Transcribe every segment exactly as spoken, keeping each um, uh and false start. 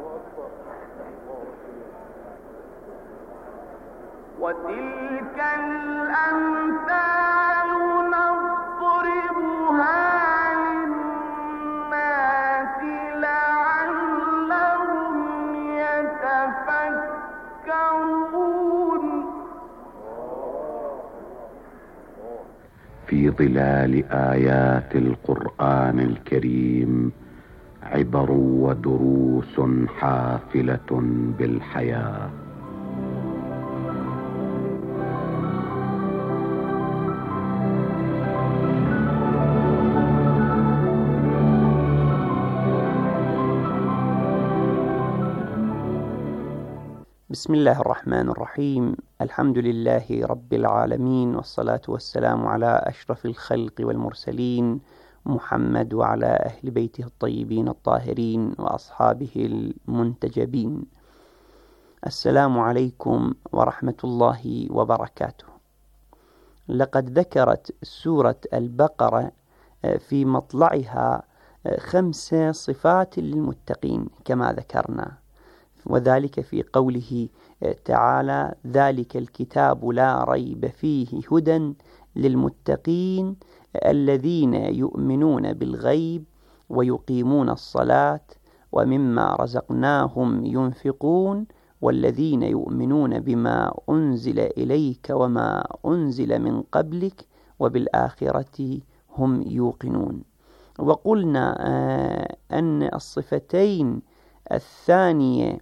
وتلك الأمثال نضربها للناس لعلهم يتفكرون. في ظلال آيات القرآن الكريم عبر ودروس حافلة بالحياة. بسم الله الرحمن الرحيم. الحمد لله رب العالمين، والصلاة والسلام على أشرف الخلق والمرسلين محمد وعلى أهل بيته الطيبين الطاهرين وأصحابه المنتجبين. السلام عليكم ورحمة الله وبركاته. لقد ذكرت سورة البقرة في مطلعها خمس صفات للمتقين كما ذكرنا، وذلك في قوله تعالى: ذلك الكتاب لا ريب فيه هدى للمتقين الذين يؤمنون بالغيب ويقيمون الصلاة ومما رزقناهم ينفقون والذين يؤمنون بما أنزل إليك وما أنزل من قبلك وبالآخرة هم يوقنون. وقلنا أن الصفتين الثانية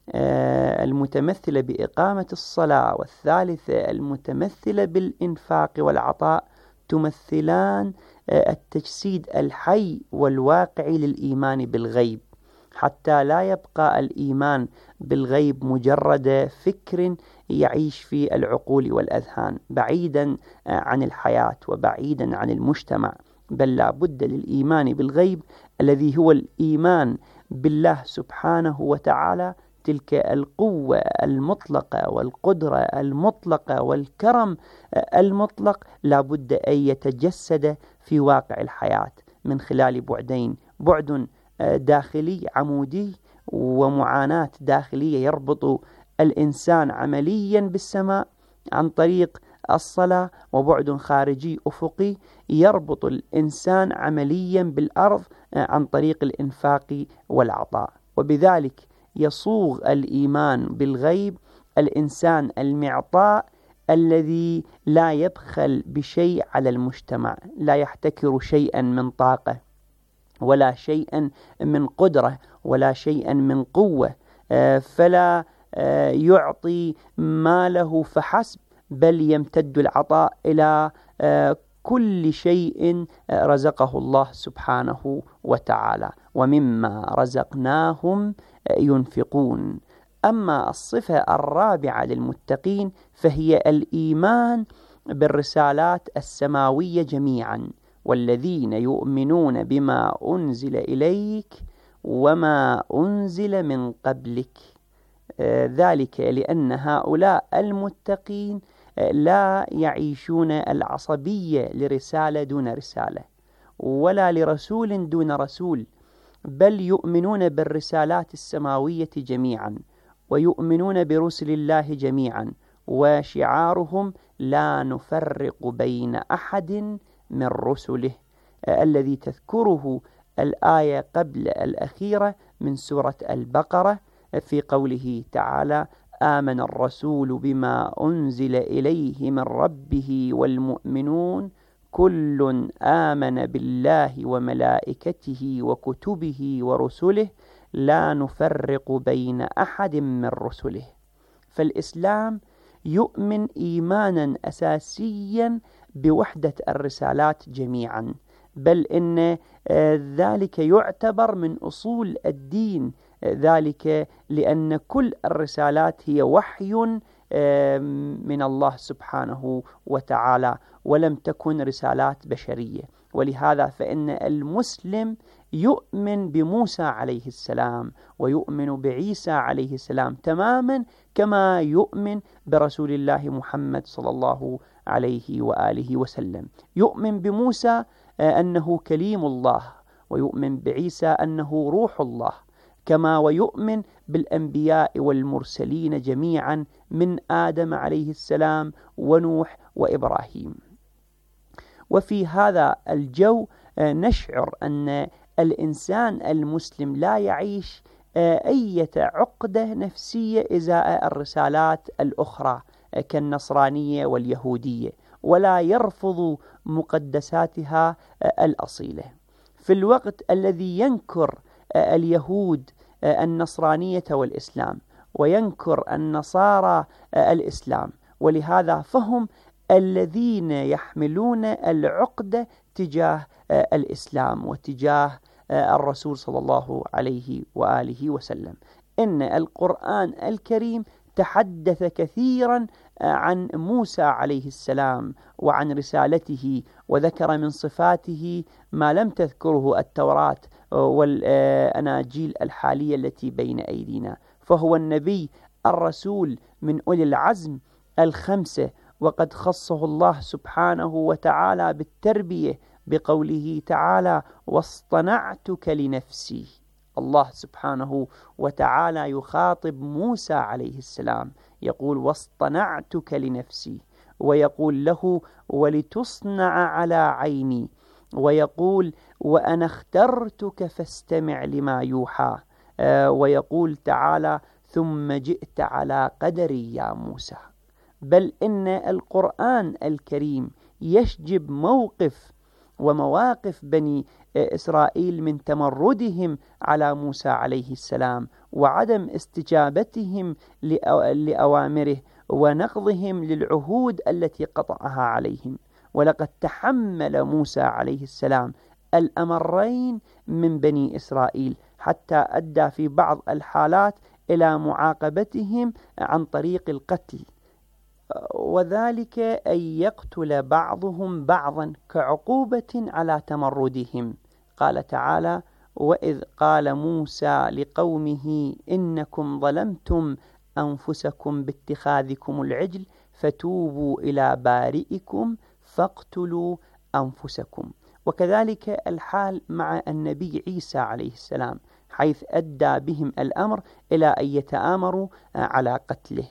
المتمثلة بإقامة الصلاة والثالثة المتمثلة بالإنفاق والعطاء تمثلان التجسيد الحي والواقعي للإيمان بالغيب، حتى لا يبقى الإيمان بالغيب مجرد فكر يعيش في العقول والأذهان بعيدا عن الحياة وبعيدا عن المجتمع، بل لا بد للإيمان بالغيب الذي هو الإيمان بالله سبحانه وتعالى، تلك القوة المطلقة والقدرة المطلقة والكرم المطلق لا بد أن يتجسد في واقع الحياة من خلال بعدين: بعد داخلي عمودي ومعاناة داخلية يربط الإنسان عمليا بالسماء عن طريق الصلاة، وبعد خارجي أفقي يربط الإنسان عمليا بالأرض عن طريق الإنفاق والعطاء. وبذلك يصوغ الإيمان بالغيب الإنسان المعطاء الذي لا يبخل بشيء على المجتمع، لا يحتكر شيئا من طاقة ولا شيئا من قدرة ولا شيئا من قوة، فلا يعطي ماله فحسب، بل يمتد العطاء إلى كل شيء رزقه الله سبحانه وتعالى، ومما رزقناهم ينفقون. أما الصفة الرابعة للمتقين فهي الإيمان بالرسالات السماوية جميعا: والذين يؤمنون بما أنزل إليك وما أنزل من قبلك. ذلك لأن هؤلاء المتقين لا يعيشون العصبية لرسالة دون رسالة ولا لرسول دون رسول، بل يؤمنون بالرسالات السماوية جميعا ويؤمنون برسل الله جميعا، وشعارهم لا نفرق بين أحد من رسله، الذي تذكره الآية قبل الأخيرة من سورة البقرة في قوله تعالى: آمن الرسول بما أنزل إليه من ربه والمؤمنون كل آمن بالله وملائكته وكتبه ورسله لا نفرق بين أحد من رسله. فالإسلام يؤمن إيمانا أساسيا بوحدة الرسالات جميعا، بل إن ذلك يعتبر من أصول الدين، ذلك لأن كل الرسالات هي وحي من الله سبحانه وتعالى ولم تكن رسالات بشرية. ولهذا فإن المسلم يؤمن بموسى عليه السلام ويؤمن بعيسى عليه السلام تماما كما يؤمن برسول الله محمد صلى الله عليه وآله وسلم. يؤمن بموسى أنه كليم الله، ويؤمن بعيسى أنه روح الله، كما ويؤمن بالأنبياء والمرسلين جميعا من آدم عليه السلام ونوح وإبراهيم. وفي هذا الجو نشعر أن الإنسان المسلم لا يعيش أي عقدة نفسية إزاء الرسالات الأخرى كالنصرانية واليهودية، ولا يرفض مقدساتها الأصيلة. في الوقت الذي ينكر اليهود النصرانية والإسلام وينكر النصارى الإسلام، ولهذا فهم الذين يحملون العقدة تجاه الإسلام وتجاه الرسول صلى الله عليه وآله وسلم. إن القرآن الكريم تحدث كثيرا عن موسى عليه السلام وعن رسالته، وذكر من صفاته ما لم تذكره التوراة والأناجيل الحالية التي بين أيدينا، فهو النبي الرسول من أولي العزم الخمسة، وقد خصه الله سبحانه وتعالى بالتربية بقوله تعالى: واصطنعتك لنفسي. الله سبحانه وتعالى يخاطب موسى عليه السلام يقول: واصطنعتك لنفسي، ويقول له: ولتصنع على عيني، ويقول: وأنا اخترتك فاستمع لما يوحى، آه ويقول تعالى: ثم جئت على قدري يا موسى. بل إن القرآن الكريم يشجب موقف ومواقف بني إسرائيل من تمردهم على موسى عليه السلام وعدم استجابتهم لأوامره ونقضهم للعهود التي قطعها عليهم. ولقد تحمل موسى عليه السلام الأمرين من بني إسرائيل حتى أدى في بعض الحالات إلى معاقبتهم عن طريق القتل، وذلك أن يقتل بعضهم بعضا كعقوبة على تمردهم. قال تعالى: وإذ قال موسى لقومه إنكم ظلمتم أنفسكم باتخاذكم العجل فتوبوا إلى بارئكم فاقتلوا أنفسكم. وكذلك الحال مع النبي عيسى عليه السلام، حيث أدى بهم الأمر إلى أن يتآمروا على قتله.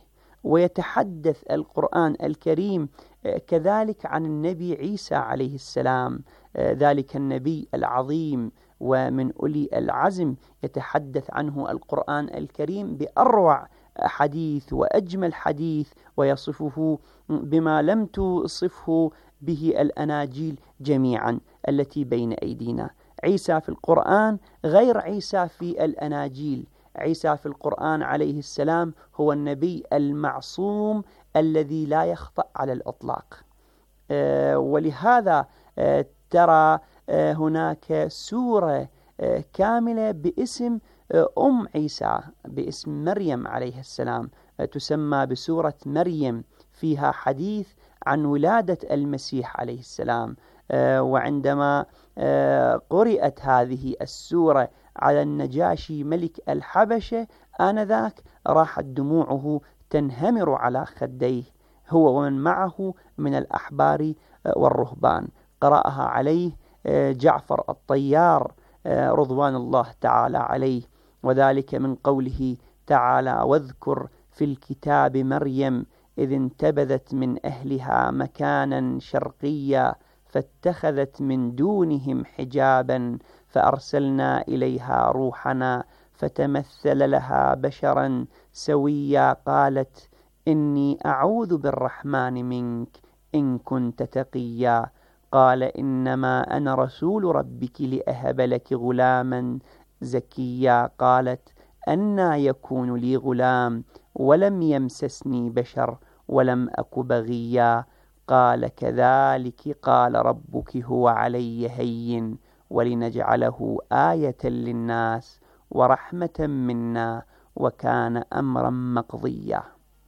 ويتحدث القرآن الكريم كذلك عن النبي عيسى عليه السلام، ذلك النبي العظيم ومن أولي العزم، يتحدث عنه القرآن الكريم بأروع حديث وأجمل حديث، ويصفه بما لم تصفه به الأناجيل جميعا التي بين أيدينا. عيسى في القرآن غير عيسى في الأناجيل. عيسى في القرآن عليه السلام هو النبي المعصوم الذي لا يخطأ على الإطلاق. أه ولهذا أه ترى أه هناك سورة أه كاملة باسم أه أم عيسى، باسم مريم عليه السلام، أه تسمى بسورة مريم، فيها حديث عن ولادة المسيح عليه السلام. أه وعندما أه قرأت هذه السورة على النجاشي ملك الحبشة آنذاك راحت دموعه تنهمر على خديه، هو ومن معه من الأحبار والرهبان. قرأها عليه جعفر الطيار رضوان الله تعالى عليه، وذلك من قوله تعالى: واذكر في الكتاب مريم إذ انتبذت من أهلها مكانا شرقيا فاتخذت من دونهم حجابا فأرسلنا إليها روحنا فتمثل لها بشرا سويا قالت إني أعوذ بالرحمن منك إن كنت تقيا قال إنما أنا رسول ربك لأهب لك غلاما زكيا قالت أنى يكون لي غلام ولم يمسسني بشر ولم أك بغيا قال كذلك قال ربك هو علي هين ولنجعله آية للناس ورحمة منا وكان أمرا مقضيا،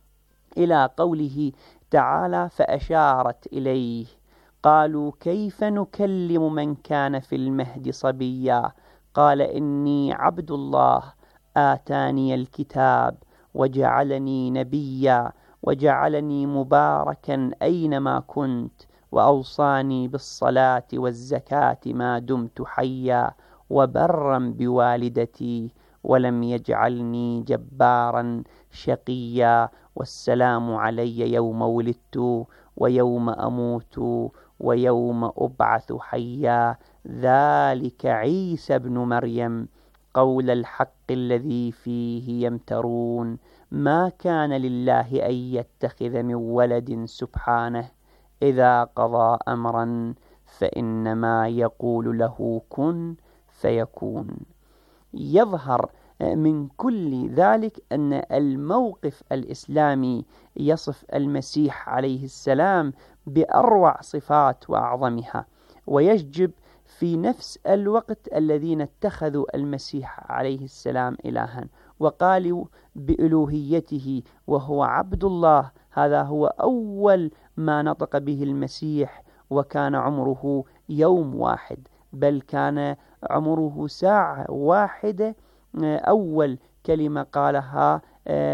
إلى قوله تعالى: فأشارت إليه قالوا كيف نكلم من كان في المهد صبيا قال إني عبد الله آتاني الكتاب وجعلني نبيا وجعلني مباركا أينما كنت وأوصاني بالصلاة والزكاة ما دمت حيا وبرا بوالدتي ولم يجعلني جبارا شقيا، والسلام علي يوم ولدت ويوم أموت ويوم أبعث حيا، ذلك عيسى ابن مريم قول الحق الذي فيه يمترون، ما كان لله أن يتخذ من ولد سبحانه، إذا قضى أمرا فإنما يقول له كن فيكون. يظهر من كل ذلك أن الموقف الإسلامي يصف المسيح عليه السلام بأروع صفات وأعظمها، ويجب في نفس الوقت الذين اتخذوا المسيح عليه السلام إلها وقالوا بألوهيته وهو عبد الله، هذا هو أول ما نطق به المسيح، وكان عمره يوم واحد، بل كان عمره ساعة واحدة. أول كلمة قالها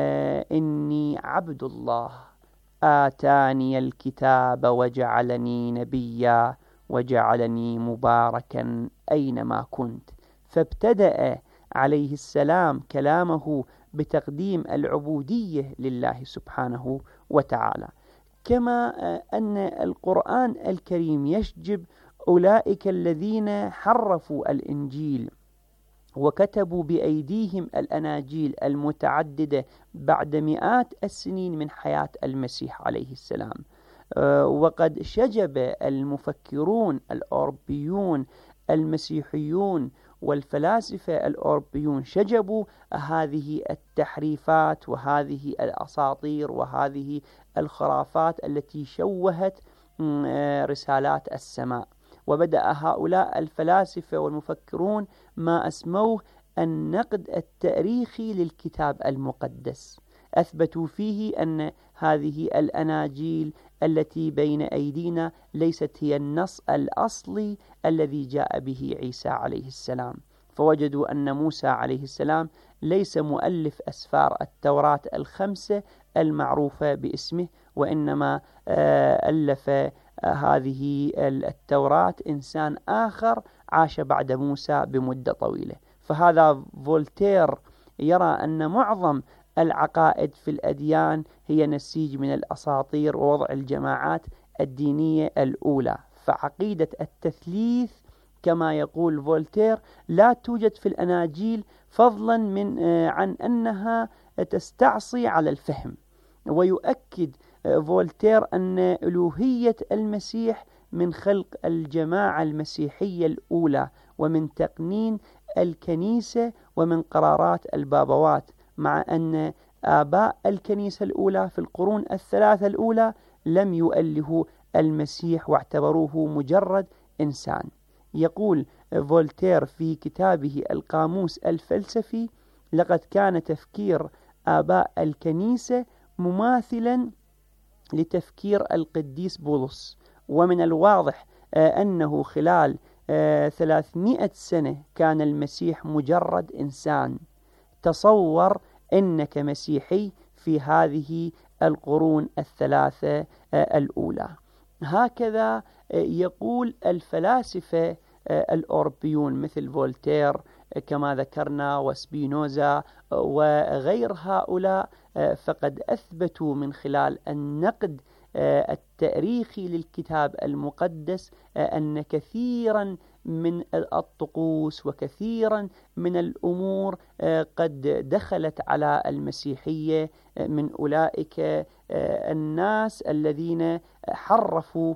إني عبد الله آتاني الكتاب وجعلني نبيا وجعلني مباركا أينما كنت. فابتدأ عليه السلام كلامه بتقديم العبودية لله سبحانه وتعالى، كما أن القرآن الكريم يشجب أولئك الذين حرفوا الإنجيل وكتبوا بأيديهم الأناجيل المتعددة بعد مئات السنين من حياة المسيح عليه السلام. وقد شجب المفكرون الأوروبيون المسيحيون والفلاسفة الأوروبيون شجبوا هذه التحريفات وهذه الأساطير وهذه الخرافات التي شوهت رسالات السماء. وبدأ هؤلاء الفلاسفة والمفكرون ما أسموه النقد التاريخي للكتاب المقدس، أثبتوا فيه أن هذه الأناجيل التي بين أيدينا ليست هي النص الأصلي الذي جاء به عيسى عليه السلام، فوجدوا أن موسى عليه السلام ليس مؤلف أسفار التوراة الخمسة المعروفة باسمه، وإنما ألف هذه التوراة إنسان آخر عاش بعد موسى بمدة طويلة. فهذا فولتير يرى أن معظم العقائد في الأديان هي نسيج من الأساطير ووضع الجماعات الدينية الأولى، فعقيدة التثليث كما يقول فولتير لا توجد في الأناجيل، فضلا من عن أنها تستعصي على الفهم. ويؤكد فولتير أن ألوهية المسيح من خلق الجماعة المسيحية الأولى ومن تقنين الكنيسة ومن قرارات البابوات، مع أن آباء الكنيسة الأولى في القرون الثلاثة الأولى لم يؤلهوا المسيح واعتبروه مجرد إنسان. يقول فولتير في كتابه القاموس الفلسفي: لقد كان تفكير آباء الكنيسة مماثلا لتفكير القديس بولس، ومن الواضح أنه خلال ثلاثمائة سنة كان المسيح مجرد إنسان. تصور أنك مسيحي في هذه القرون الثلاثة الأولى. هكذا يقول الفلاسفة الأوروبيون مثل فولتير كما ذكرنا وسبينوزا وغير هؤلاء، فقد أثبتوا من خلال النقد التاريخي للكتاب المقدس أن كثيرا من الطقوس وكثيرا من الأمور قد دخلت على المسيحية من أولئك الناس الذين حرفوا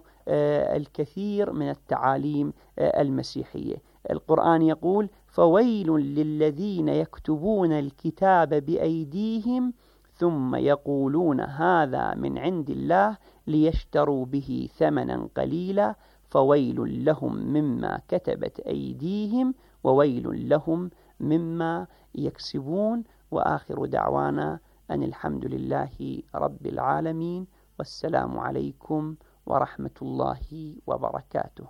الكثير من التعاليم المسيحية. القرآن يقول: فويل للذين يكتبون الكتاب بأيديهم ثم يقولون هذا من عند الله ليشتروا به ثمنا قليلا فويل لهم مما كتبت أيديهم وويل لهم مما يكسبون. وآخر دعوانا أن الحمد لله رب العالمين، والسلام عليكم ورحمة الله وبركاته.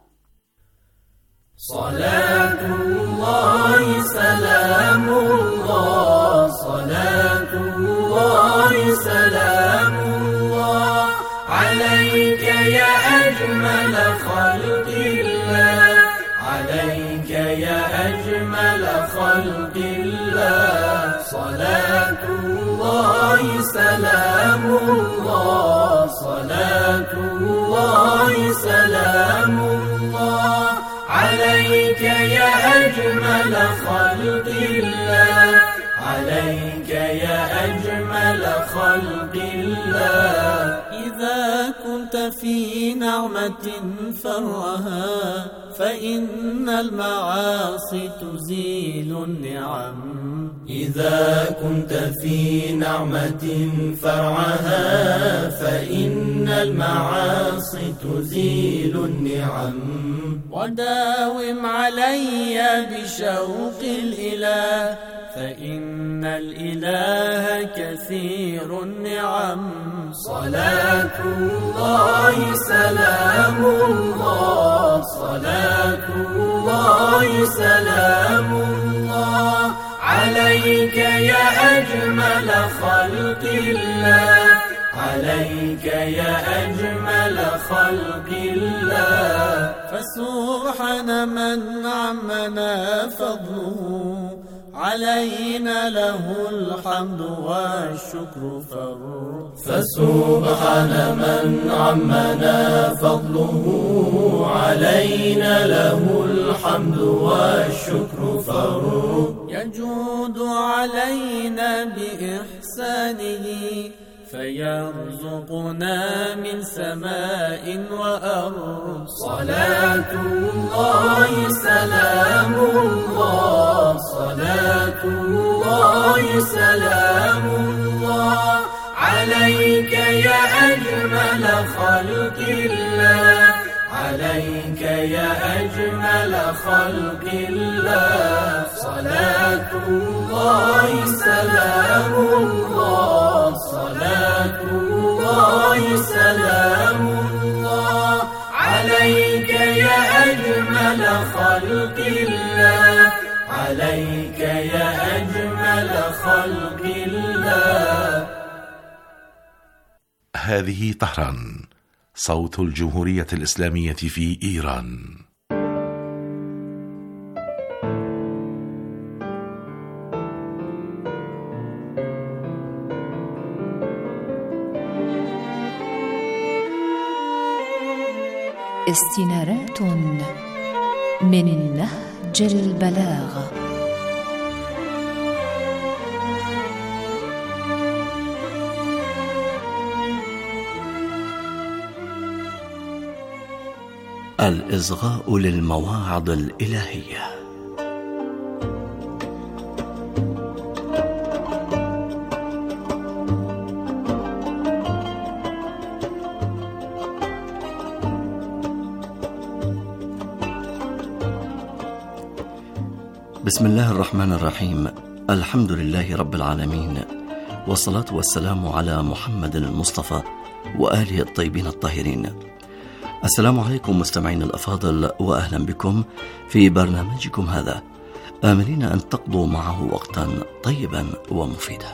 صلاة الله سلام الله، صلاة الله سلام الله عليك يا أجمل خلق الله، عليك يا أجمل خلق الله. صلاة الله سلام الله صلاة الله سلام الله عليك يا أجمل خلق الله عليك يا أجمل خلق الله إذا كنت في نعمة فرها فإن المعاصي تزيل النعم إذا كنت في نعمة فرعها فإن المعاصي تزيل النعم وداوم علي بشوق الإله فإن الإله كثير النعم صلاة الله سلام الله صلاة الله سلام الله عليك يا أجمل خلق الله عليك يا أجمل خلق الله فسبحان من عمنا فضله علينا له الحمد والشكر فر فسبحان من عمنا فضله علينا له الحمد والشكر فر يجود علينا بإحسانه فيرزقنا من سماء وأرض صلاة الله سلام الله صلاة الله سلام الله عليك يا أجمل خلق الله عليك يا أجمل خلق الله صلاة الله سلام الله صلاة الله سلام الله عليك يا أجمل خلق الله عليك يا أجمل خلق الله. هذه طهران صوت الجمهورية الإسلامية في إيران. استنارات من نهج البلاغة. الإصغاء للمواعظ الإلهية. بسم الله الرحمن الرحيم. الحمد لله رب العالمين، والصلاة والسلام على محمد المصطفى وآله الطيبين الطاهرين. السلام عليكم مستمعين الأفاضل، وأهلا بكم في برنامجكم هذا، آملين أن تقضوا معه وقتا طيبا ومفيدا.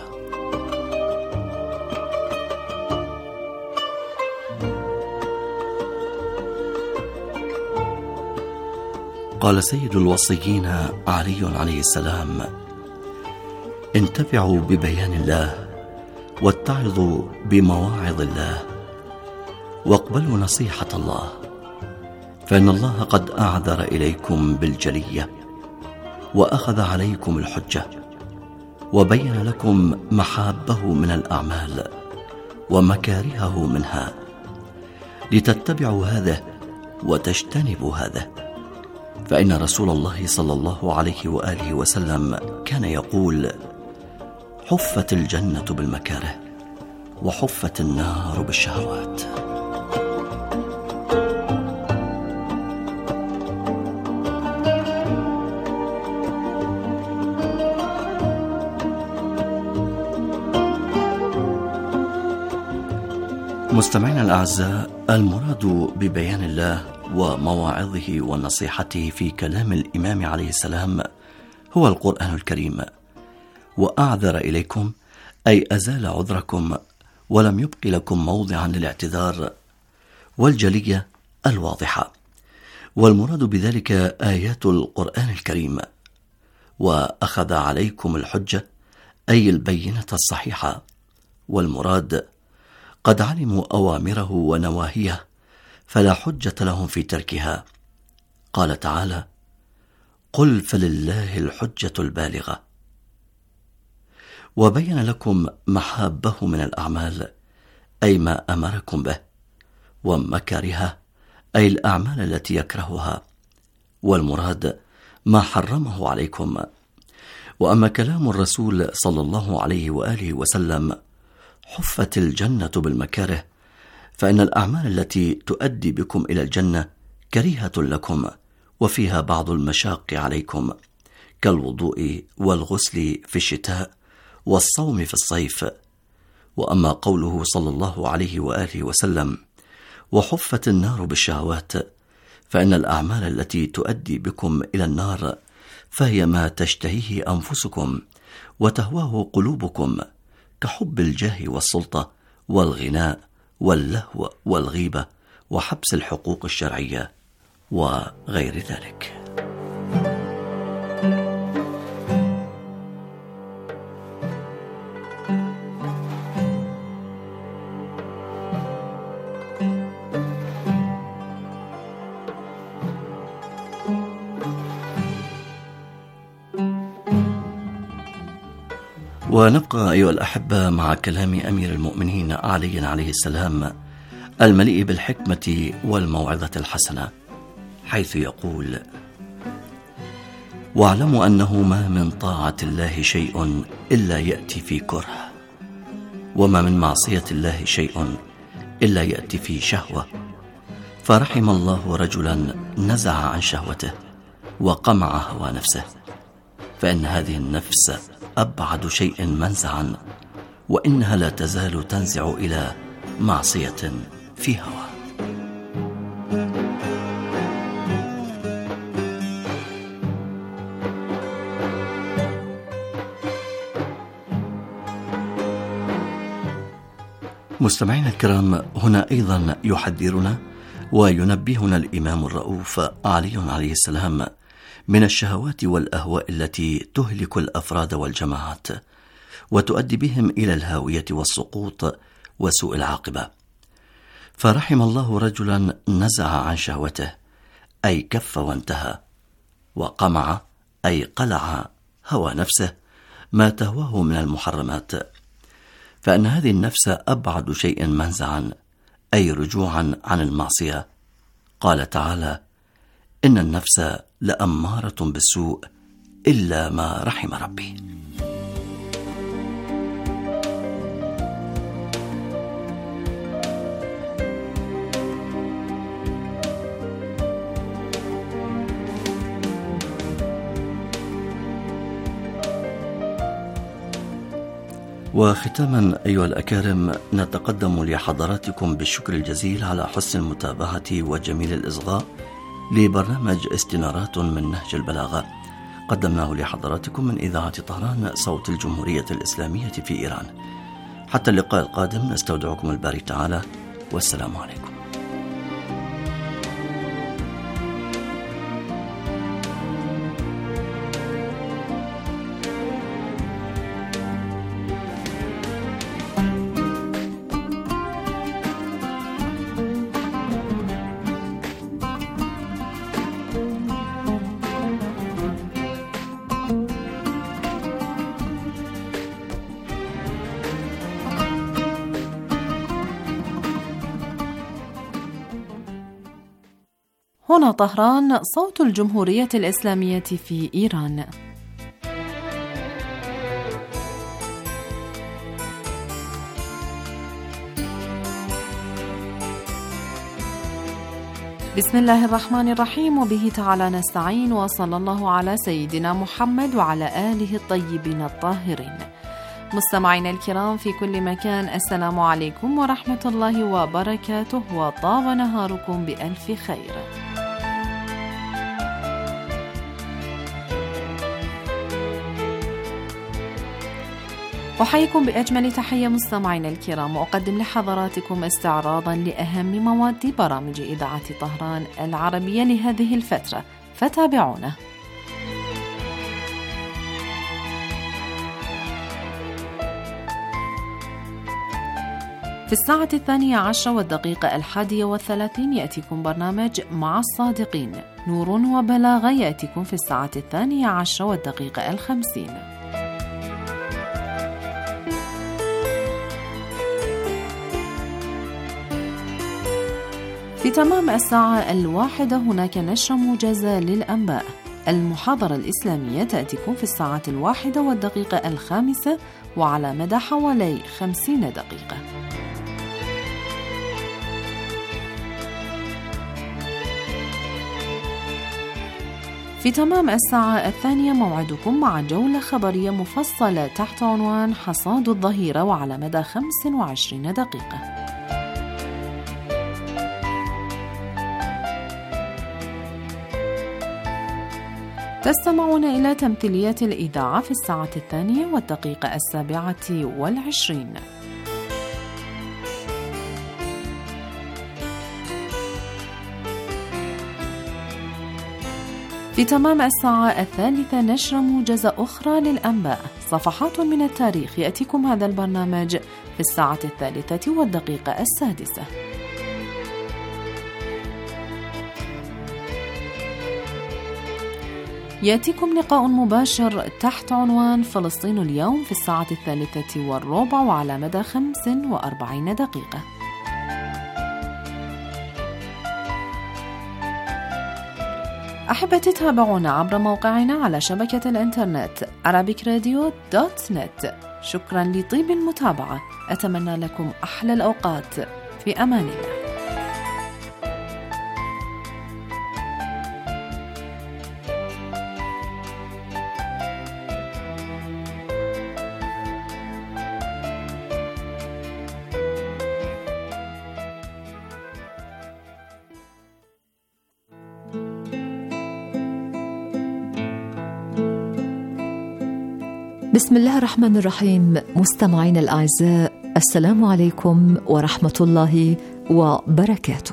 قال سيد الوصيين علي عليه السلام: انتفعوا ببيان الله، واتعظوا بمواعظ الله، واقبلوا نصيحة الله، فإن الله قد أعذر إليكم بالجلية، وأخذ عليكم الحجة، وبين لكم محابه من الأعمال ومكارهه منها، لتتبعوا هذا وتجتنبوا هذا. فإن رسول الله صلى الله عليه وآله وسلم كان يقول: حفت الجنة بالمكاره، وحفت النار بالشهوات. مستمعينا الأعزاء، المراد ببيان الله ومواعظه ونصيحته في كلام الإمام عليه السلام هو القرآن الكريم. وأعذر إليكم أي أزال عذركم، ولم يبق لكم موضعا للاعتذار، والجلية الواضحة. والمراد بذلك آيات القرآن الكريم. وأخذ عليكم الحجة أي البينة الصحيحة، والمراد قد علموا أوامره ونواهيه فلا حجة لهم في تركها. قال تعالى: قل فلله الحجة البالغة. وبين لكم محابه من الأعمال، أي ما أمركم به، ومكرهه أي الأعمال التي يكرهها، والمراد ما حرمه عليكم. وأما كلام الرسول صلى الله عليه وآله وسلم: حفت الجنة بالمكاره، فإن الأعمال التي تؤدي بكم إلى الجنة كريهة لكم، وفيها بعض المشاق عليكم، كالوضوء والغسل في الشتاء والصوم في الصيف. وأما قوله صلى الله عليه وآله وسلم: وحفت النار بالشهوات، فإن الأعمال التي تؤدي بكم إلى النار فهي ما تشتهيه أنفسكم وتهواه قلوبكم، كحب الجاه والسلطة والغناء واللهو والغيبة وحبس الحقوق الشرعية وغير ذلك. ونبقى أيها الأحبة مع كلام أمير المؤمنين علي عليه السلام المليء بالحكمة والموعظة الحسنة، حيث يقول: واعلموا أنه ما من طاعة الله شيء إلا يأتي في كره، وما من معصية الله شيء إلا يأتي في شهوة، فرحم الله رجلا نزع عن شهوته وقمع هوى نفسه، فإن هذه النفس أبعد شيء منزعا، وإنها لا تزال تنزع إلى معصية في هوى. مستمعينا الكرام، هنا أيضا يحذرنا وينبهنا الإمام الرؤوف علي عليه السلام من الشهوات والأهواء التي تهلك الأفراد والجماعات وتؤدي بهم إلى الهاوية والسقوط وسوء العاقبة. فرحم الله رجلا نزع عن شهوته، أي كف وانتهى، وقمع أي قلع هوى نفسه ما تهواه من المحرمات، فإن هذه النفس أبعد شيء منزعا، أي رجوعا عن المعصية. قال تعالى: إن النفس لأمارة بالسوء إلا ما رحم ربي. وختاما أيها الأكارم، نتقدم لحضراتكم بالشكر الجزيل على حسن المتابعة وجميل الإصغاء لبرنامج استنارات من نهج البلاغة، قدمناه لحضراتكم من إذاعة طهران صوت الجمهورية الإسلامية في إيران. حتى اللقاء القادم نستودعكم الباري تعالى، والسلام عليكم. هنا طهران صوت الجمهورية الإسلامية في إيران. بسم الله الرحمن الرحيم، وبه تعالى نستعين، وصلى الله على سيدنا محمد وعلى آله الطيبين الطاهرين. مستمعينا الكرام في كل مكان، السلام عليكم ورحمة الله وبركاته، وطاب نهاركم بألف خير. أحييكم بأجمل تحية مستمعينا الكرام، وأقدم لحضراتكم استعراضا لأهم مواد برامج إذاعة طهران العربية لهذه الفترة، فتابعونا. في الساعة الثانية عشر والدقيقة الحادية والثلاثين يأتيكم برنامج مع الصادقين. نور وبلاغة يأتيكم في الساعة الثانية عشر والدقيقة الخمسين. في تمام الساعة الواحدة هناك نشرة موجزة للأنباء. المحاضرة الإسلامية تأتيكم في الساعة الواحدة والدقيقة الخامسة وعلى مدى حوالي خمسين دقيقة. في تمام الساعة الثانية موعدكم مع جولة خبرية مفصلة تحت عنوان حصاد الظهيرة وعلى مدى خمس وعشرين دقيقة. تستمعون إلى تمثيليات الإذاعة في الساعة الثانية والدقيقة السابعة والعشرين. في تمام الساعة الثالثة نشرة موجزة أخرى للأنباء. صفحات من التاريخ يأتيكم هذا البرنامج في الساعة الثالثة والدقيقة السادسة. يأتيكم لقاء مباشر تحت عنوان فلسطين اليوم في الساعة الثالثة والربع وعلى مدى خمس وأربعين دقيقة. أحبتي تتابعونا عبر موقعنا على شبكة الإنترنت arabic radio دوت نت. شكرا لطيب المتابعة. أتمنى لكم أحلى الأوقات. في أمان الله. بسم الله الرحمن الرحيم. مستمعينا الأعزاء، السلام عليكم ورحمة الله وبركاته.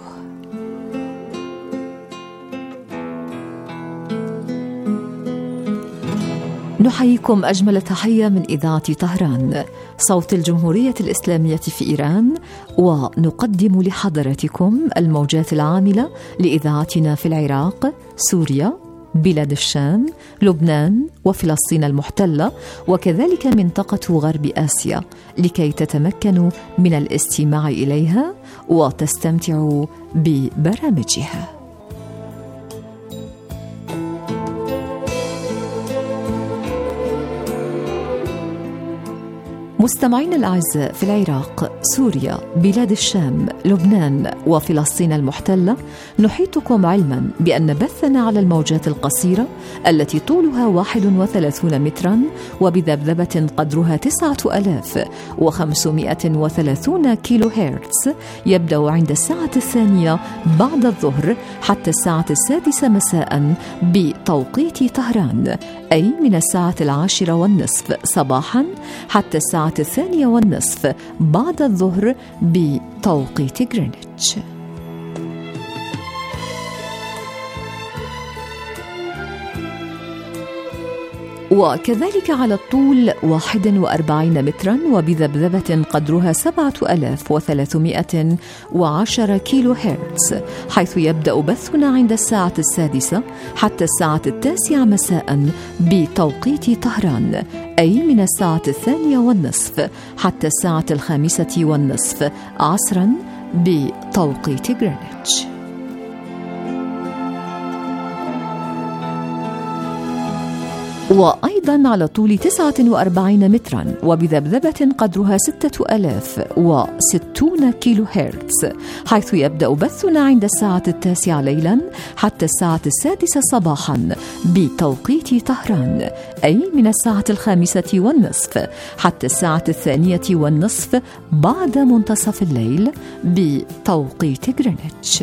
نحييكم أجمل تحية من إذاعة طهران صوت الجمهورية الإسلامية في إيران، ونقدم لحضراتكم الموجات العاملة لإذاعتنا في العراق، سوريا، بلاد الشام، لبنان وفلسطين المحتلة، وكذلك منطقة غرب آسيا، لكي تتمكنوا من الاستماع إليها وتستمتعوا ببرامجها. مستمعينا الأعزاء، في العراق، سوريا، بلاد الشام، لبنان وفلسطين المحتلة، نحيطكم علما بأن بثنا على الموجات القصيرة التي طولها واحد وثلاثون مترا وبذبذبة قدرها تسعة ألاف وخمسمائة وثلاثون كيلو هرتز يبدأ عند الساعة الثانية بعد الظهر حتى الساعة السادسة مساء بتوقيت طهران، أي من الساعة العاشرة والنصف صباحا حتى الساعة الثانية والنصف بعد الظهر بتوقيت غرينتش. وكذلك على الطول واحد وأربعين مترا وبذبذبة قدرها سبعة ألاف وثلاثمائة وعشرة كيلو هرتز، حيث يبدأ بثنا عند الساعة السادسة حتى الساعة التاسعة مساء بتوقيت طهران، أي من الساعة الثانية والنصف حتى الساعة الخامسة والنصف عصرا بتوقيت غرينتش. وأيضا على طول تسعة وأربعين مترا وبذبذبة قدرها ستة ألاف وستون كيلو هرتز، حيث يبدأ بثنا عند الساعة التاسعة ليلا حتى الساعة السادسة صباحا بتوقيت طهران، أي من الساعة الخامسة والنصف حتى الساعة الثانية والنصف بعد منتصف الليل بتوقيت غرينتش.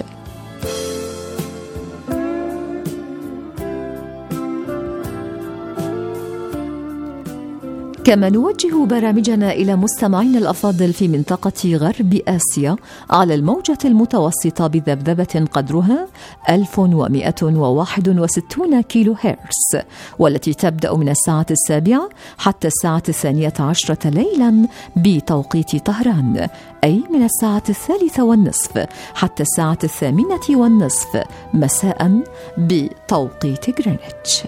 كما نوجه برامجنا إلى مستمعين الأفاضل في منطقة غرب آسيا على الموجة المتوسطة بذبذبة قدرها ألف ومئة وواحد وستين كيلو هرتز، والتي تبدأ من الساعة السابعة حتى الساعة الثانية عشرة ليلا بتوقيت طهران، أي من الساعة الثالثة والنصف حتى الساعة الثامنة والنصف مساء بتوقيت غرينتش.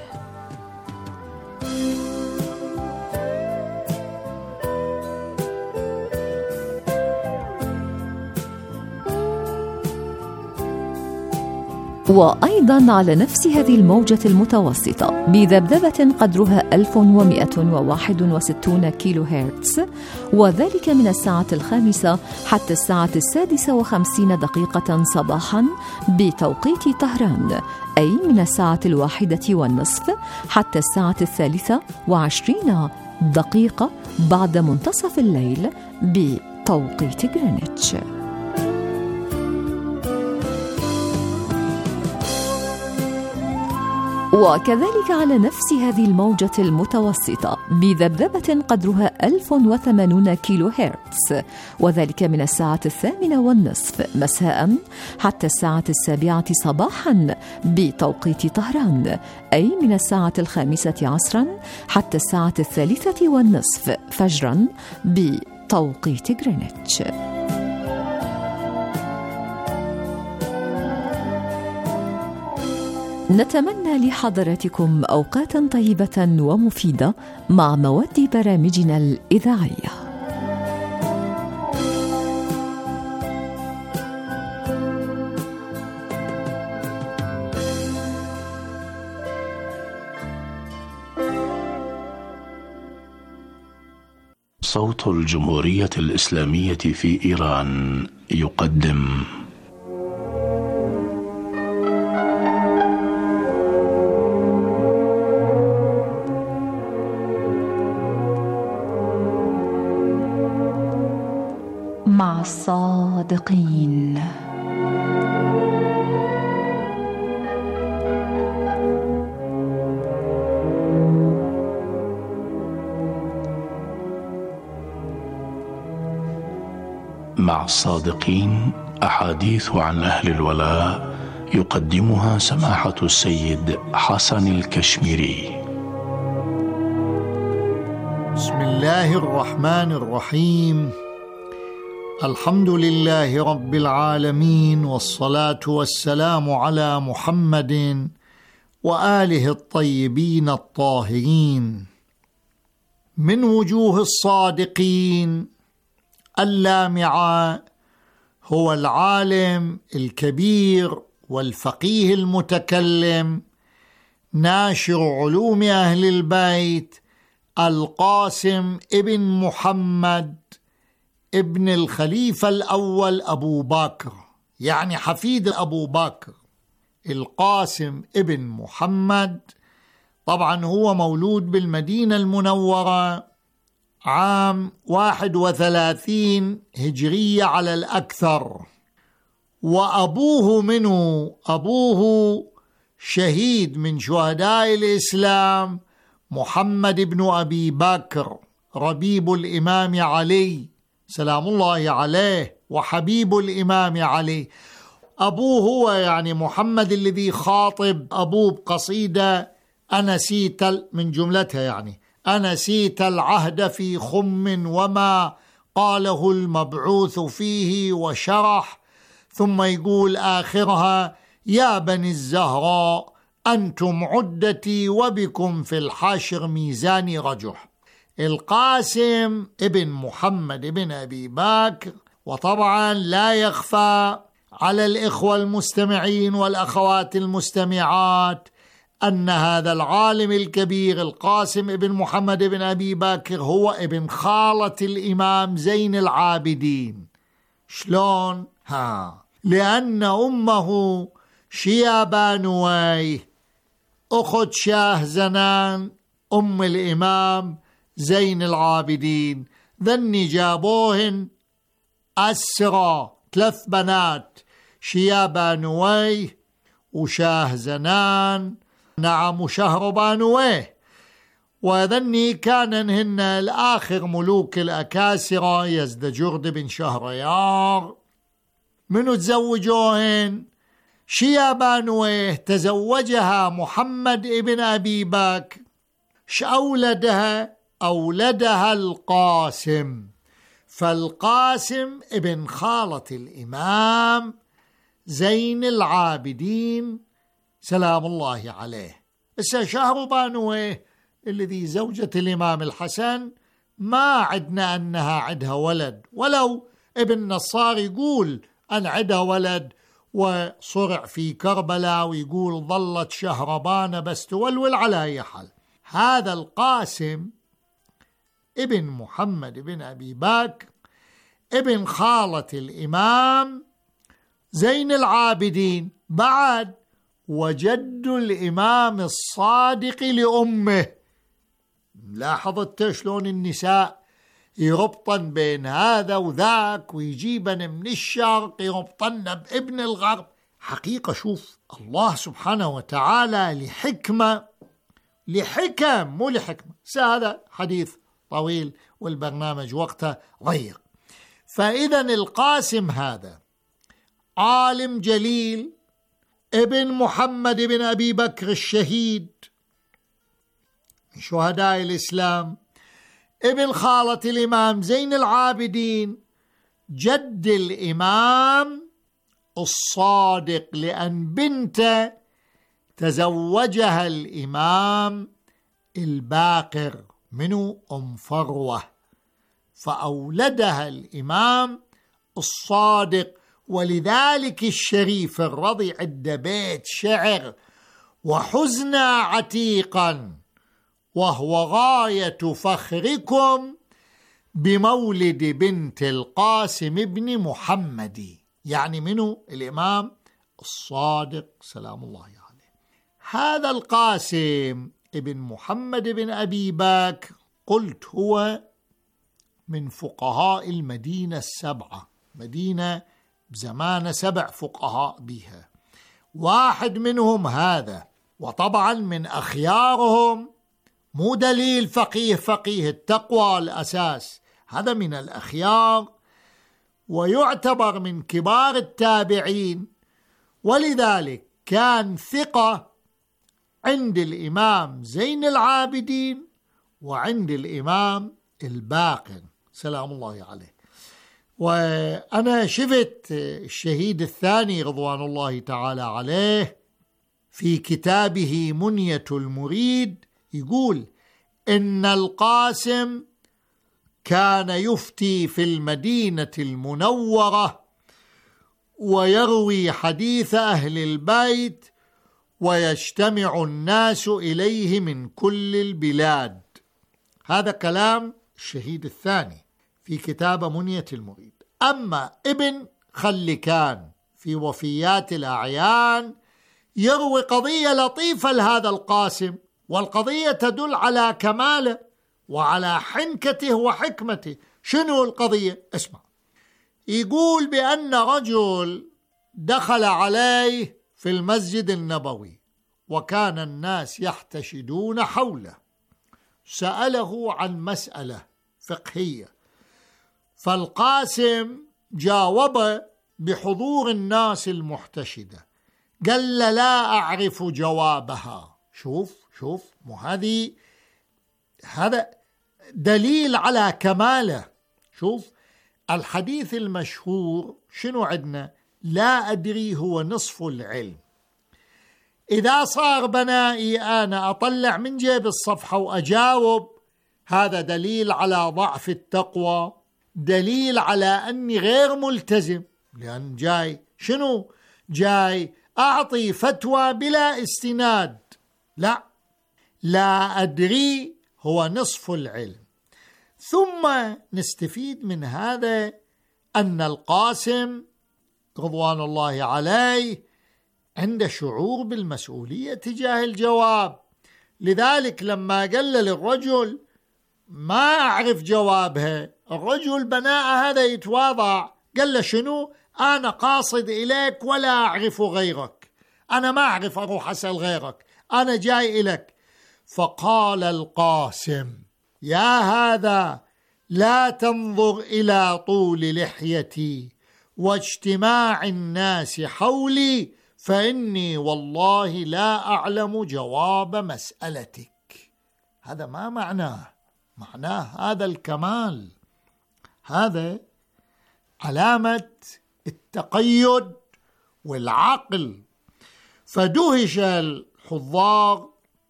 وأيضا على نفس هذه الموجة المتوسطة بذبذبة قدرها ألف ومئة وواحد وستين كيلو هرتز، وذلك من الساعة الخامسة حتى الساعة السادسة وخمسين دقيقة صباحا بتوقيت طهران، أي من الساعة الواحدة والنصف حتى الساعة الثالثة وعشرين دقيقة بعد منتصف الليل بتوقيت غرينتش. وكذلك على نفس هذه الموجة المتوسطة بذبذبة قدرها ألف وثمانين كيلو هرتز، وذلك من الساعة الثامنة والنصف مساء حتى الساعة السابعة صباحا بتوقيت طهران، أي من الساعة الخامسة عصرا حتى الساعة الثالثة والنصف فجرا بتوقيت غرينتش. نتمنى لحضراتكم أوقاتا طيبة ومفيدة مع مواد برامجنا الإذاعية. صوت الجمهورية الإسلامية في إيران يقدم مع الصادقين. مع الصادقين أحاديث عن أهل الولاء يقدمها سماحة السيد حسن الكشميري. بسم الله الرحمن الرحيم. الحمد لله رب العالمين، والصلاة والسلام على محمد وآله الطيبين الطاهرين. من وجوه الصادقين اللامعة هو العالم الكبير والفقيه المتكلم ناشر علوم أهل البيت القاسم ابن محمد ابن الخليفة الأول أبو بكر، يعني حفيد أبو بكر. القاسم ابن محمد طبعا هو مولود بالمدينة المنورة عام واحد وثلاثين هجرية على الأكثر، وأبوه منه أبوه شهيد من شهداء الإسلام محمد بن أبي بكر ربيب الإمام علي سلام الله عليه وحبيب الإمام علي. أبوه هو يعني محمد الذي خاطب أبوه بقصيدة أنسيت من جملتها، يعني أنسيت العهد في خم وما قاله المبعوث فيه وشرح، ثم يقول آخرها يا بني الزهراء أنتم عدتي وبكم في الحاشر ميزاني رجح. القاسم ابن محمد ابن أبي بكر. وطبعا لا يخفى على الإخوة المستمعين والأخوات المستمعات أن هذا العالم الكبير القاسم ابن محمد ابن أبي بكر هو ابن خالة الإمام زين العابدين. شلون؟ ها لأن أمه شيابانوي أخت شاه زنان أم الإمام زين العابدين، ذني جابوهن أسرى ثلاث بنات شيابانوي وشاه زنان نعم وشهربانوي، وذني كان هن الآخر ملوك الأكاسرة يزدجرد بن شهريار. منو تزوجوهن؟ شيابانويه تزوجها محمد ابن أبي بكر. شأولدها؟ أولدها القاسم. فالقاسم ابن خالة الإمام زين العابدين سلام الله عليه. إسا شهربانويه الذي زوجة الإمام الحسن ما عدنا أنها عدها ولد، ولو ابن نصار يقول أن عدها ولد وصرع في كربلاء ويقول ظلت شهربان بس تولول. على أي حال هذا القاسم ابن محمد بن أبي بكر ابن خالة الإمام زين العابدين بعد وجد الإمام الصادق لأمه. لاحظت شلون النساء يربطن بين هذا وذاك ويجيبن من الشرق يربطن بابن الغرب. حقيقة شوف الله سبحانه وتعالى لحكمة لحكم مو لحكمة. هذا حديث طويل والبرنامج وقته ضيق. فإذا القاسم هذا عالم جليل ابن محمد بن أبي بكر الشهيد من شهداء الإسلام، ابن خالة الإمام زين العابدين، جد الإمام الصادق، لأن بنته تزوجها الإمام الباقر منو أم فروة، فأولدها الإمام الصادق. ولذلك الشريف الرضي عند بيت شعر وحزنا عتيقا وهو غاية فخركم بمولد بنت القاسم ابن محمد، يعني منه الإمام الصادق سلام الله عليه. هذا القاسم ابن محمد بن أبي بكر قلت هو من فقهاء المدينة السبعة، مدينة بزمان سبع فقهاء بها، واحد منهم هذا، وطبعا من أخيارهم، مو دليل فقيه فقيه التقوى الأساس، هذا من الأخيار ويعتبر من كبار التابعين. ولذلك كان ثقة عند الإمام زين العابدين وعند الإمام الباقر سلام الله عليه. وأنا شفت الشهيد الثاني رضوان الله تعالى عليه في كتابه منية المريد يقول إن القاسم كان يفتي في المدينة المنورة ويروي حديث أهل البيت ويجتمع الناس إليه من كل البلاد. هذا كلام الشهيد الثاني في كتاب منية المريد. أما ابن خلكان في وفيات الأعيان يروي قضية لطيفة لهذا القاسم، والقضية تدل على كماله وعلى حنكته وحكمته. شنو القضية؟ اسمع. يقول بأن رجل دخل عليه في المسجد النبوي وكان الناس يحتشدون حوله، سأله عن مسألة فقهية، فالقاسم جاوب بحضور الناس المحتشدة، قال لا أعرف جوابها. شوف شوف مو هذه، هذا دليل على كماله. شوف الحديث المشهور شنو عندنا؟ لا أدري هو نصف العلم. إذا صار بنائي أنا أطلع من جيب الصفحة وأجاوب، هذا دليل على ضعف التقوى، دليل على أني غير ملتزم، لأن جاي شنو؟ جاي أعطي فتوى بلا استناد. لا لا أدري هو نصف العلم. ثم نستفيد من هذا أن القاسم رضوان الله عليه عنده شعور بالمسؤولية تجاه الجواب. لذلك لما قال للرجل ما أعرف جوابها، الرجل بناء هذا يتواضع، قال له شنو؟ أنا قاصد إليك ولا أعرف غيرك، أنا ما أعرف أروح أسأل غيرك، أنا جاي إليك. فقال القاسم: يا هذا، لا تنظر إلى طول لحيتي واجتماع الناس حولي، فإني والله لا أعلم جواب مسألتك. هذا ما معناه؟ معناه هذا الكمال، هذا علامة التقيد والعقل. فدهش الحضار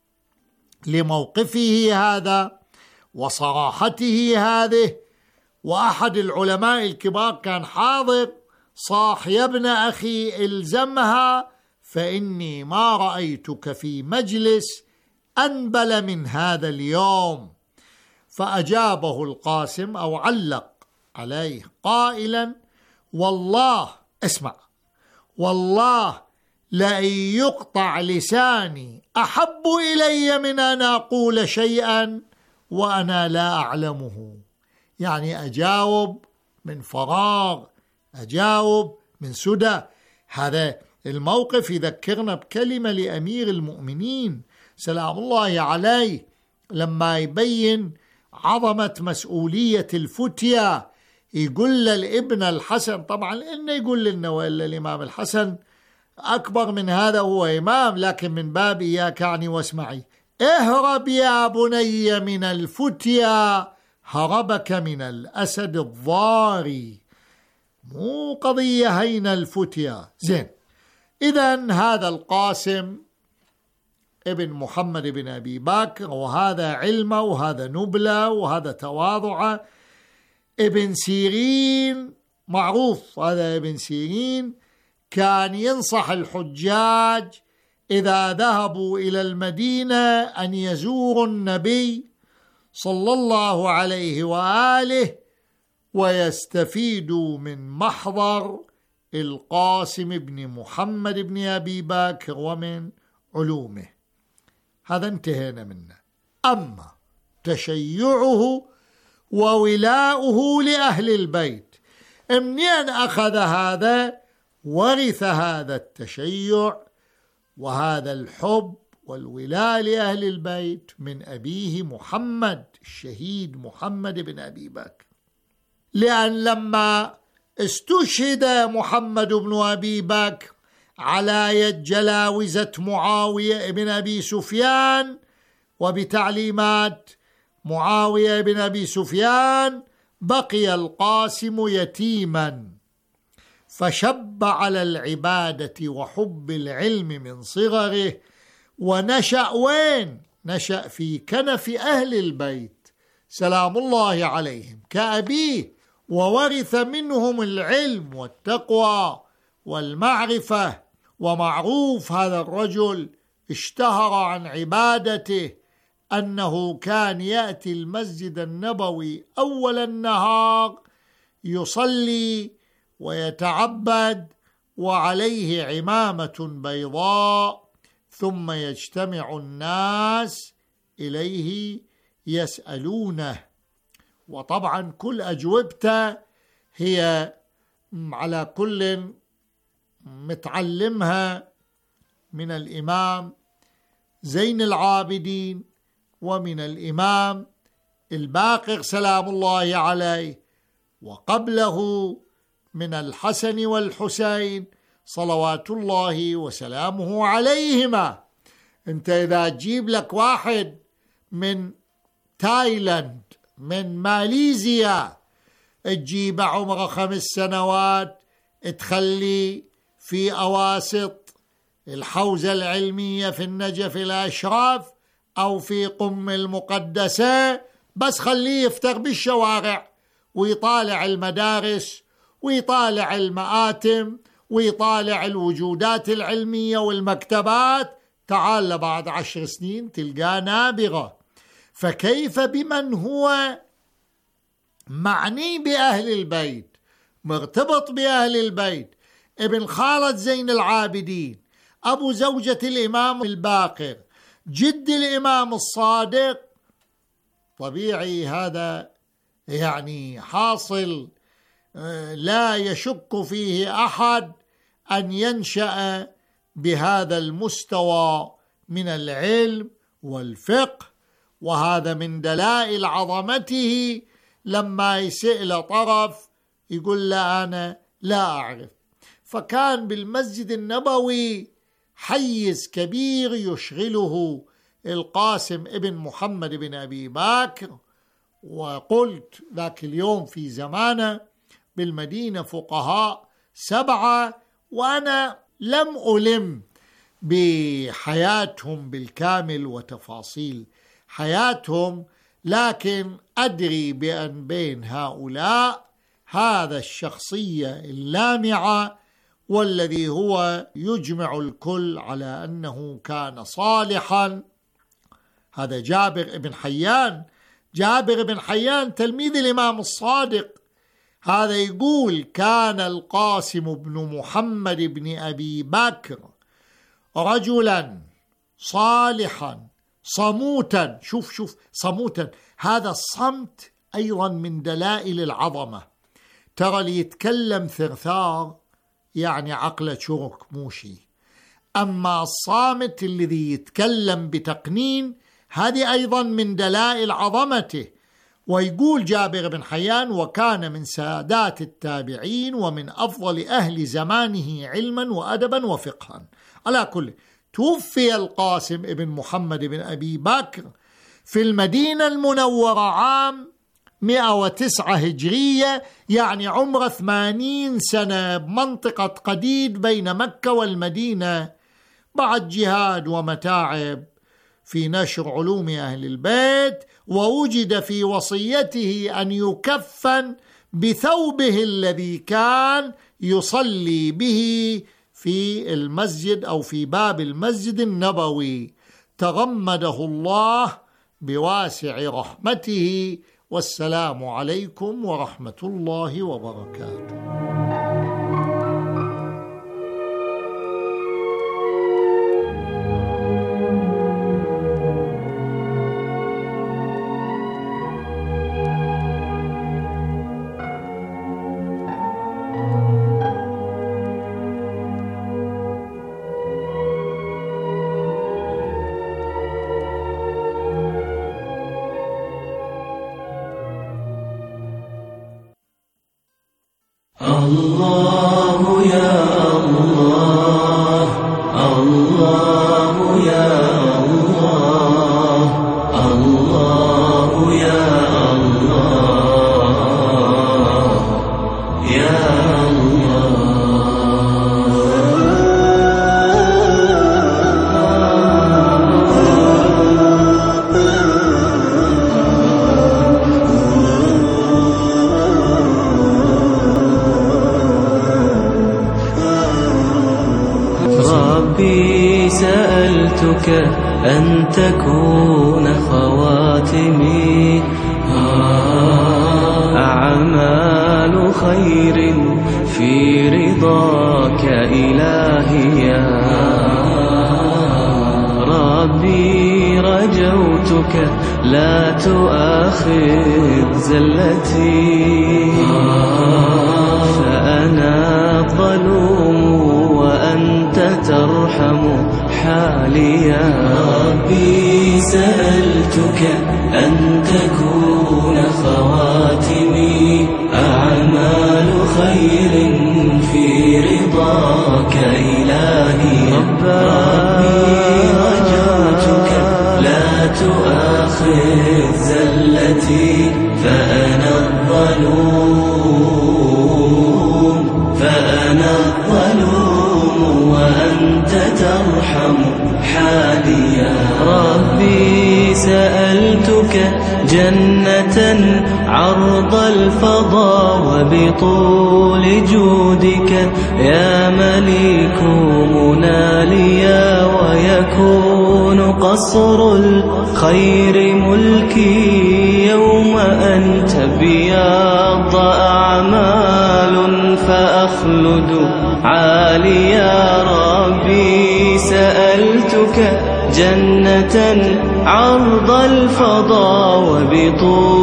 لموقفه هذا وصراحته هذه. وأحد العلماء الكبار كان حاضر، صاح: يا ابن أخي الزمها، فإني ما رأيتك في مجلس أنبل من هذا اليوم. فأجابه القاسم أو علق عليه قائلا: والله، اسمع، والله لأن يقطع لساني أحب إلي من أن أقول شيئا وأنا لا أعلمه. يعني أجاوب من فراغ، أجاوب من سدى. هذا الموقف يذكرنا بكلمة لأمير المؤمنين سلام الله عليه لما يبين عظمة مسؤولية الفتية. يقول للابن الحسن، طبعا إنه يقول لنا وإلا الإمام الحسن أكبر من هذا، هو إمام، لكن من باب إياك عني واسمعي: اهرب يا بني من الفتية هربك من الأسد الضاري. مو قضية هين الفتية. زين، إذن هذا القاسم ابن محمد بن أبي بكر، وهذا علمه وهذا نبله وهذا تواضعه. ابن سيرين معروف، هذا ابن سيرين كان ينصح الحجاج إذا ذهبوا إلى المدينة أن يزوروا النبي صلى الله عليه وآله ويستفيدوا من محضر القاسم بن محمد بن أبي بكر ومن علومه. هذا انتهينا منه. أما تشيعه وولاؤه لأهل البيت، منين أخذ هذا؟ ورث هذا التشيع وهذا الحب والولاء لأهل البيت من أبيه محمد الشهيد محمد بن أبي بكر. لأن لما استشهد محمد بن أبي بكر على يد جلاوزة معاوية بن أبي سفيان وبتعليمات معاوية بن أبي سفيان، بقي القاسم يتيما، فشب على العبادة وحب العلم من صغره، ونشأ وين؟ نشأ في كنف أهل البيت سلام الله عليهم كأبيه، وورث منهم العلم والتقوى والمعرفة. ومعروف هذا الرجل اشتهر عن عبادته أنه كان يأتي المسجد النبوي أول النهار يصلي ويتعبد وعليه عمامة بيضاء، ثم يجتمع الناس إليه يسألونه. وطبعا كل أجوبته هي على كل متعلمها من الإمام زين العابدين ومن الإمام الباقر سلام الله عليه، وقبله من الحسن والحسين صلوات الله وسلامه عليهما. انت إذا تجيب لك واحد من تايلاند، من ماليزيا، تجيب عمره خمس سنوات، تخلي في أواسط الحوزة العلمية في النجف الأشراف أو في قم المقدسة، بس خليه يفتر بالشوارع ويطالع المدارس ويطالع المآتم ويطالع الوجودات العلمية والمكتبات، تعال بعد عشر سنين تلقاه نابغة. فكيف بمن هو معني بأهل البيت، مرتبط بأهل البيت، ابن خالد زين العابدين، أبو زوجة الإمام الباقر، جد الإمام الصادق؟ طبيعي هذا يعني حاصل لا يشك فيه أحد أن ينشأ بهذا المستوى من العلم والفقه، وهذا من دلائل عظمته. لما يسأل طرف يقول له أنا لا أعرف. فكان بالمسجد النبوي حيز كبير يشغله القاسم ابن محمد بن أبي بكر. وقلت ذاك اليوم في زمانه بالمدينة فقهاء سبعة، وأنا لم ألم بحياتهم بالكامل وتفاصيل حياتهم، لكن أدري بأن بين هؤلاء هذا الشخصية اللامعة والذي هو يجمع الكل على أنه كان صالحا. هذا جابر بن حيان. جابر بن حيان تلميذ الإمام الصادق. هذا يقول كان القاسم بن محمد بن أبي بكر رجلا صالحا صموتا. شوف شوف صموتا، هذا الصمت أيضا من دلائل العظمة. ترى اللي يتكلم ثرثار يعني عقله شرك موشي، أما الصامت الذي يتكلم بتقنين هذه أيضا من دلائل عظمته. ويقول جابر بن حيان وكان من سادات التابعين ومن أفضل أهل زمانه علما وأدبا وفقها. على كل، توفي القاسم ابن محمد بن أبي بكر في المدينة المنورة عام مئة وتسعة هجرية، يعني عمره ثمانين سنة، بمنطقة قديد بين مكة والمدينة، بعد جهاد ومتاعب في نشر علوم أهل البيت. ووجد في وصيته أن يكفن بثوبه الذي كان يصلي به في المسجد أو في باب المسجد النبوي. تغمده الله بواسع رحمته، والسلام عليكم ورحمة الله وبركاته. الله يا الله، الله يا الله، الله يا الله، يا سألتك أن تكون خواتمي أعمال خير في رضاك إلهي يا ربي. رجوتك لا تؤاخذ زلتي، فأنا الظلوم وأنت ترحم حالي يا ربي. سألتك أن تكون خواتمي أعمال خير في رضاك إلهي ربي. رجوتك لا تؤاخذ زلتي، فأنا الظلوم فأنا الظلوم وأنت ترحم حالي يا ربي. سألتك جنة عرض الفضاء وبطول جودك يا مليك مناليا، ويكون قصر الخير ملكي يوم أن تبيض أعمال فأخلد عالي يا ربي. سألتك جنة عرض الفضاء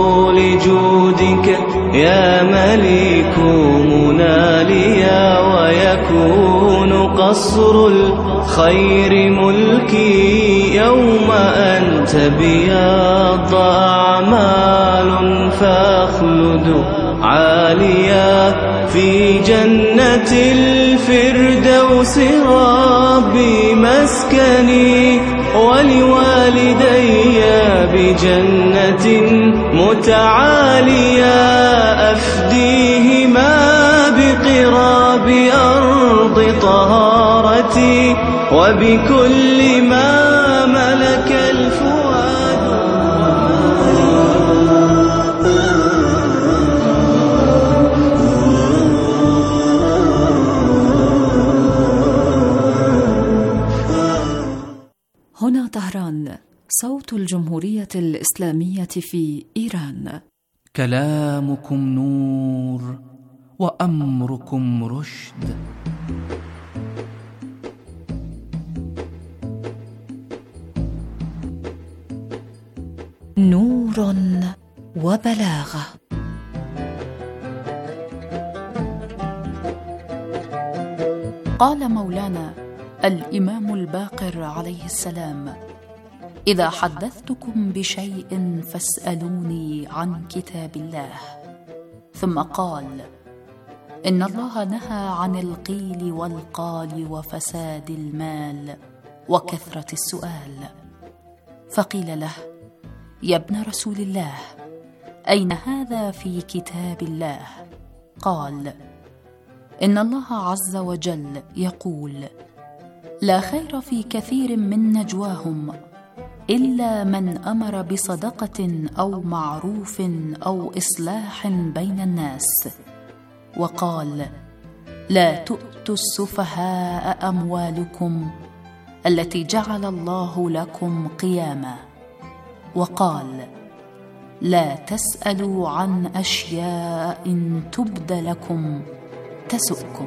وبطول جودك يا مليك مناليا، ويكون قصر الخير ملكي يوم أن تبيض أعمال فأخلد عاليا في جنة الفردوس ربي مسكني ولوالدي بجنة متعالية أفديهما بقراب أرض طهارتي وبكل ما ملك الفؤاد. هنا طهران، صوت الجمهورية الإسلامية في إيران. كلامكم نور وأمركم رشد. نور وبلاغة. قال مولانا الإمام الباقر عليه السلام: إذا حدثتكم بشيء فاسألوني عن كتاب الله. ثم قال: إن الله نهى عن القيل والقال وفساد المال وكثرة السؤال. فقيل له: يا ابن رسول الله، أين هذا في كتاب الله؟ قال: إن الله عز وجل يقول: لا خير في كثير من نجواهم إلا من أمر بصدقة أو معروف أو إصلاح بين الناس. وقال: لا تؤتوا السفهاء أموالكم التي جعل الله لكم قياما. وقال: لا تسألوا عن أشياء إن تبد لكم تسؤكم.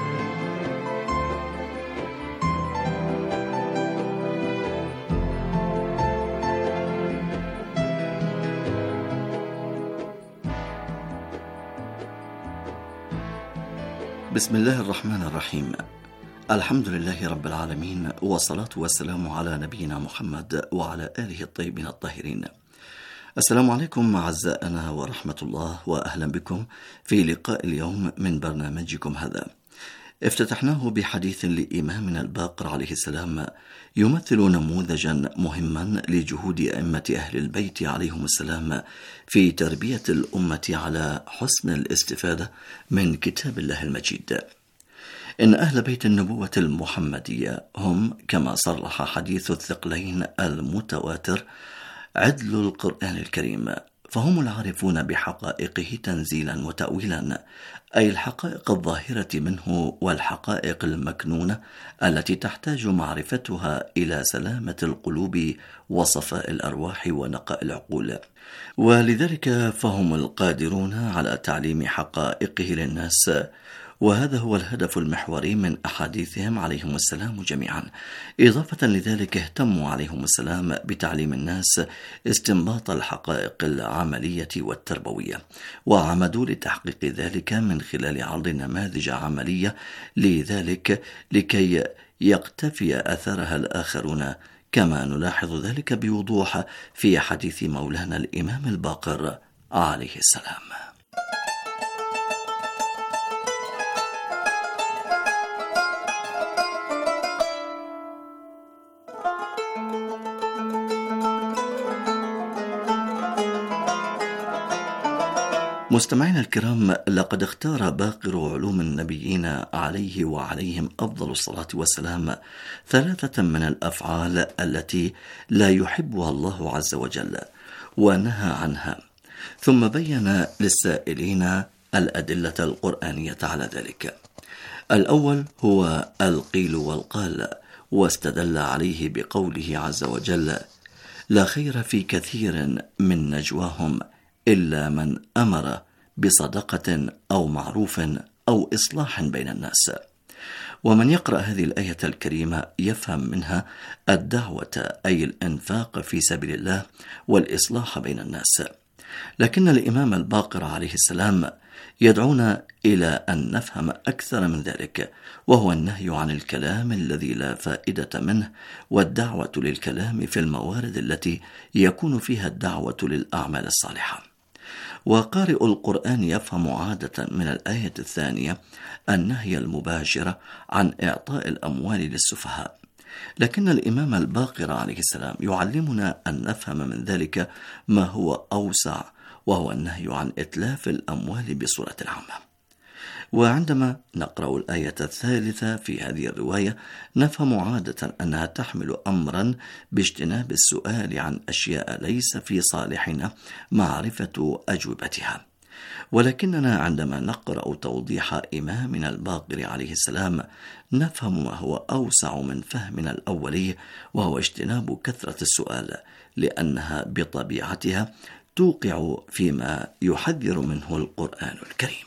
بسم الله الرحمن الرحيم. الحمد لله رب العالمين، والصلاة والسلام على نبينا محمد وعلى آله الطيبين الطاهرين. السلام عليكم أعزائنا ورحمة الله، وأهلا بكم في لقاء اليوم من برنامجكم هذا. افتتحناه بحديث لإمامنا الباقر عليه السلام يمثل نموذجا مهما لجهود أئمة أهل البيت عليهم السلام في تربية الأمة على حسن الاستفادة من كتاب الله المجيد. إن أهل بيت النبوة المحمدية هم كما صرح حديث الثقلين المتواتر عدل القرآن الكريم، فهم العارفون بحقائقه تنزيلا وتأويلا، أي الحقائق الظاهرة منه والحقائق المكنونة التي تحتاج معرفتها إلى سلامة القلوب وصفاء الأرواح ونقاء العقول. ولذلك فهم القادرون على تعليم حقائقه للناس، وهذا هو الهدف المحوري من أحاديثهم عليهم السلام جميعا. إضافة لذلك اهتموا عليهم السلام بتعليم الناس استنباط الحقائق العملية والتربوية، وعمدوا لتحقيق ذلك من خلال عرض نماذج عملية لذلك لكي يقتفي أثرها الآخرون، كما نلاحظ ذلك بوضوح في حديث مولانا الإمام الباقر عليه السلام. مستمعينا الكرام، لقد اختار باقر علوم النبيين عليه وعليهم أفضل الصلاة والسلام ثلاثة من الأفعال التي لا يحبها الله عز وجل ونهى عنها، ثم بين للسائلين الأدلة القرآنية على ذلك. الأول هو القيل والقال، واستدل عليه بقوله عز وجل: لا خير في كثير من نجواهم إلا من أمر بصدقة أو معروف أو إصلاح بين الناس. ومن يقرأ هذه الآية الكريمة يفهم منها الدعوة، أي الإنفاق في سبيل الله والإصلاح بين الناس. لكن الإمام الباقر عليه السلام يدعونا إلى أن نفهم أكثر من ذلك، وهو النهي عن الكلام الذي لا فائدة منه، والدعوة للكلام في الموارد التي يكون فيها الدعوة للأعمال الصالحة. وقارئ القرآن يفهم عادة من الآية الثانية النهي المباشر عن إعطاء الأموال للسفهاء، لكن الإمام الباقر عليه السلام يعلمنا أن نفهم من ذلك ما هو أوسع، وهو النهي عن إتلاف الأموال بصورة عامة. وعندما نقرأ الآية الثالثة في هذه الرواية نفهم عادة أنها تحمل أمرا باجتناب السؤال عن أشياء ليس في صالحنا معرفة أجوبتها، ولكننا عندما نقرأ توضيح إمامنا الباقر عليه السلام نفهم ما هو أوسع من فهمنا الأولي، وهو اجتناب كثرة السؤال، لأنها بطبيعتها توقع فيما يحذر منه القرآن الكريم.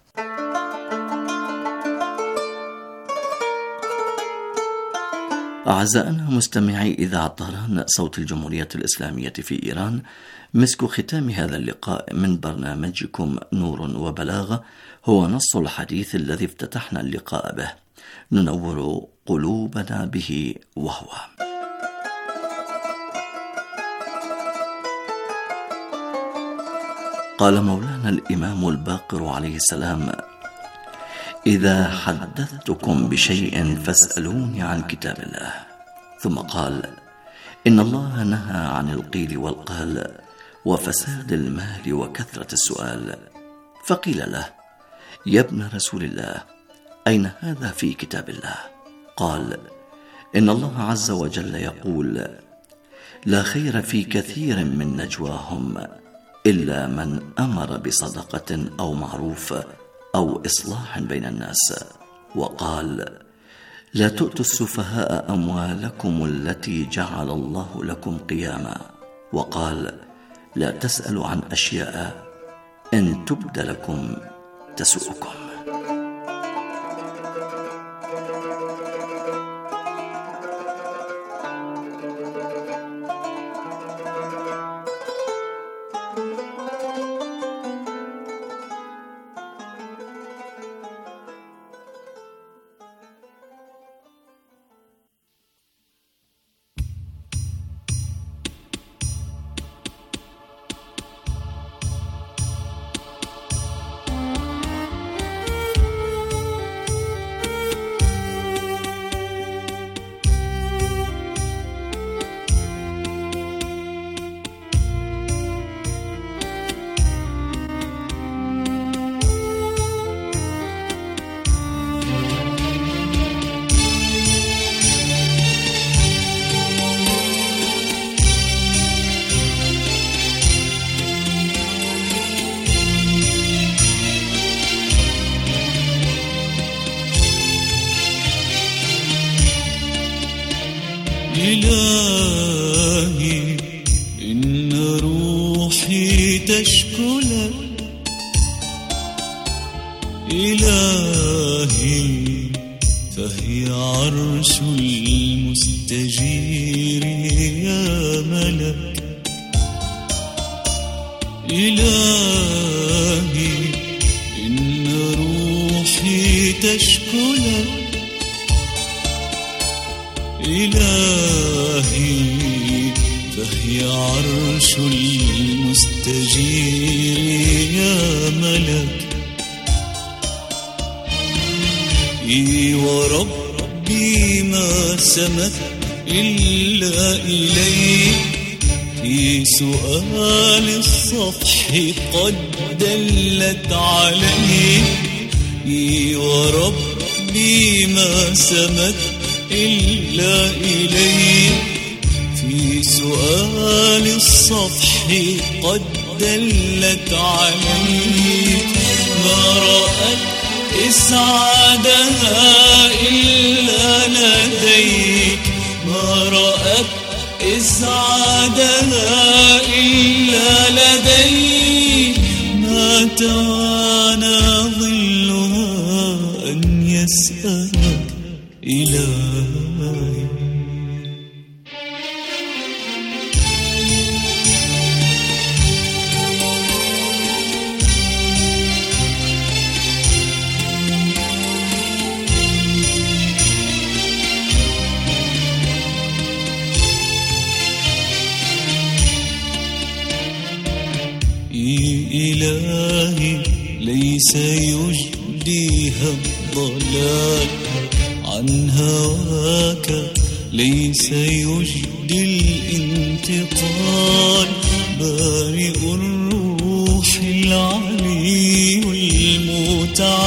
أعزائنا مستمعي إذاعة طهران صوت الجمهورية الإسلامية في إيران، مسك ختام هذا اللقاء من برنامجكم نور وبلاغة هو نص الحديث الذي افتتحنا اللقاء به، ننور قلوبنا به، وهو: قال مولانا الإمام الباقر عليه السلام: إذا حدثتكم بشيء فاسألوني عن كتاب الله. ثم قال: إن الله نهى عن القيل والقال وفساد المال وكثرة السؤال. فقيل له: يا ابن رسول الله، أين هذا في كتاب الله؟ قال: إن الله عز وجل يقول: لا خير في كثير من نجواهم إلا من أمر بصدقة أو معروف أو إصلاح بين الناس. وقال: لا تؤتوا السفهاء أموالكم التي جعل الله لكم قياما. وقال: لا تسألوا عن أشياء إن تبد لكم تسؤكم. إلهي إن روحي تشكو لك، إلهي فهي عرش المستجير يا ملك، إلهي إن روحي تشكو لك، إلهي فهي عرش المستجير يا ملك. إي وربي ما سمت إلا إليك، في سؤال الصفح قد دلت عليك. إي وربي ما سمت إلا إليك، في سؤال الصفح قد دلت عليك. ما رأت إسعادها إلا لديك، ما رأت إسعادها إلا لديك. ما توانى ظلها أن يسألك إلهي. يجديها الضلال عن هواك، ليس يجدي الانتقال. بارئ الروح العلي المتعال